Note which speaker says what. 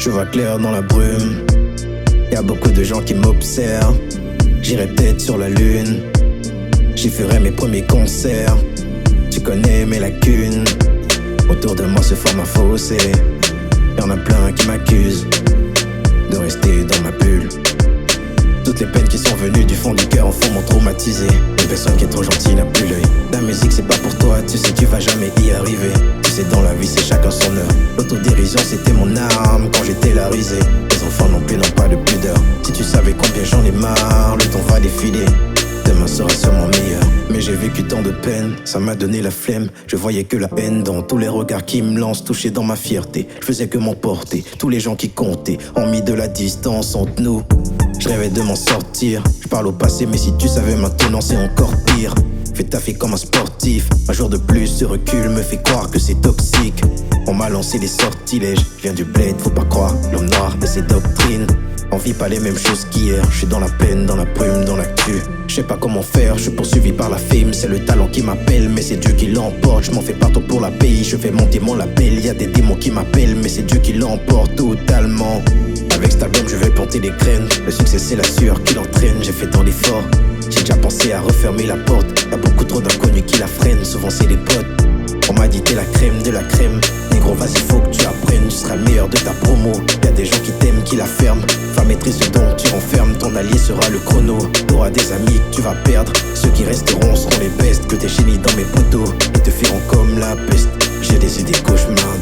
Speaker 1: Je vois clair dans la brume. Y'a beaucoup de gens qui m'observent. J'irai peut-être sur la lune. J'y ferai mes premiers concerts. Tu connais mes lacunes. Autour de moi se forme un fossé. Y'en a plein qui m'accusent de rester dans ma bulle. Toutes les peines qui sont venues du fond du cœur en fond m'ont traumatisé. Une personne qui est trop gentille n'a plus l'œil. La musique c'est pas pour toi, tu sais tu vas jamais y arriver. Tu sais dans la vie c'est chacun son heure. L'autodérision c'était mon arme quand j'étais la risée. Les enfants non plus n'ont pas de pudeur. Si tu savais combien j'en ai marre, le temps va défiler. Demain sera sûrement meilleur. Mais j'ai vécu tant de peine, ça m'a donné la flemme. Je voyais que la haine dans tous les regards qui me lancent, touché dans ma fierté. Je faisais que m'emporter, tous les gens qui comptaient ont mis de la distance entre nous. Je rêvais de m'en sortir, je parle au passé mais si tu savais maintenant c'est encore pire. Fais ta fille comme un sportif, un jour de plus ce recul me fait croire que c'est toxique. On m'a lancé des sortilèges, je viens du bled, faut pas croire l'homme noir et ses doctrines. On vit pas les mêmes choses qu'hier, je suis dans la peine, dans la brume, dans l'actu. Je sais pas comment faire, je suis poursuivi par la fame. C'est le talent qui m'appelle, mais c'est Dieu qui l'emporte. Je m'en fais partout pour la paye, je fais monter mon label. Y'a des démons qui m'appellent, mais c'est Dieu qui l'emporte totalement. Avec cet album je vais planter des graines. Le succès c'est la sueur qui l'entraîne, j'ai fait tant d'efforts. J'ai déjà pensé à refermer la porte. Y'a beaucoup trop d'inconnus qui la freinent, souvent c'est des potes. On m'a dit t'es la crème de la crème. Négro vas-y faut que tu apprennes, tu seras le meilleur de ta promo. Y'a des gens qui t'aiment, qui la ferment. Femme maîtrise ce dont tu renfermes, ton allié sera le chrono. T'auras des amis que tu vas perdre, ceux qui resteront seront les bestes. Que tes génies dans mes poteaux, ils te feront comme la peste. J'ai des idées cauchemars.